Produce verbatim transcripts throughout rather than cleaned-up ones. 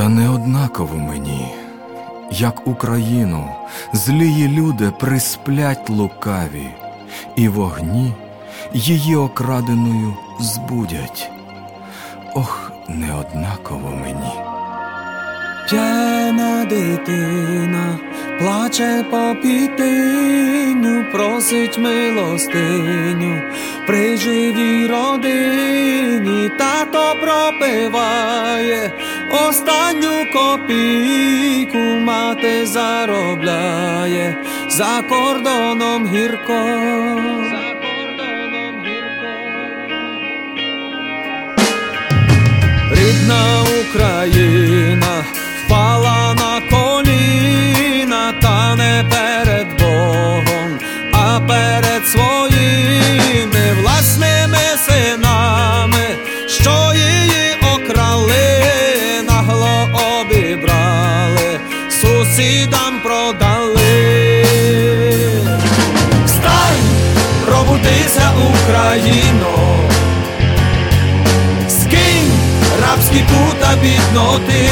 Та не однаково мені, як Україну злії люди присплять лукаві, і вогні її окраденою збудять. Ох, не однаково мені. П'яна дитина плаче по пітиню, просить милостиню при живій родині. Тато пропиває останню копійку, мати заробляє за кордоном гірко. Рідна Україна впала на коліна, та не перед Богом, а перед своїми власними синами, що її окрали, нагло обібрали, сусідам продали. Встань, пробудися, Україно, скинь рабські пута бідноти,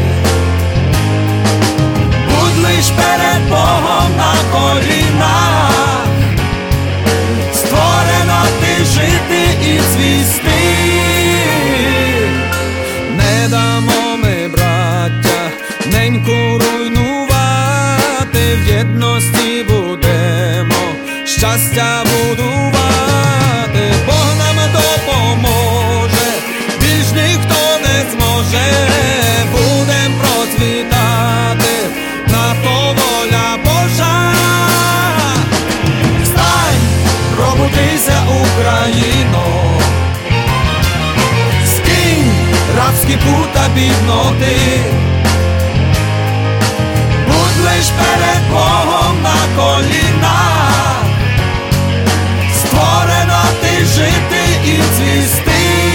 будь лиш перед Богом на колінах, створено ти жити і цвісти. Не дамо ми, браття, неньку руйнувати, в єдності будемо щастя будувати. Бог нам допоможе, більш ніхто не зможе, будем процвітати, на то воля Божа. Встань, пробудися, Україно, скинь рабські пута бідноти, будь лиш перед Богом на колінах, створено ти жити і цвісти.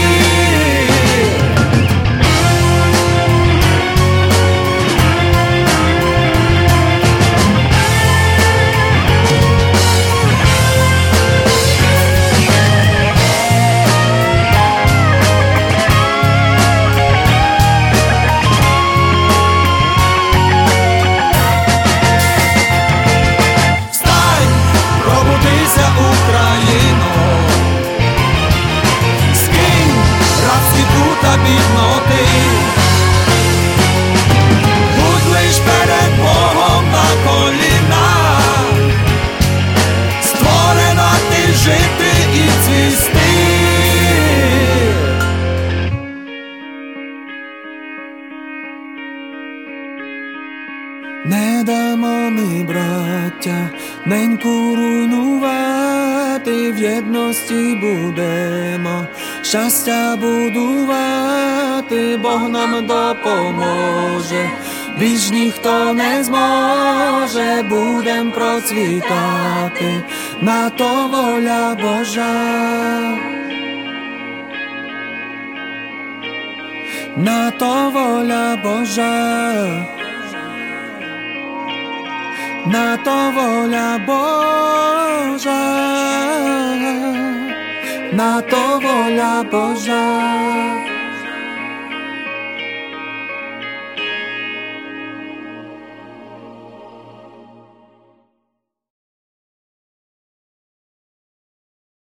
Україно, скинь рабські пута бідноти, будь лиш перед Богом на колінах, створена ти жити і цвісти. Не дамо ми, браття, неньку руйнувати, в єдності будемо щастя будувати. Бог нам допоможе, більш ніхто не зможе, будем процвітати, на то воля Божа. На то воля Божа, на то воля Божа, на то воля Божа.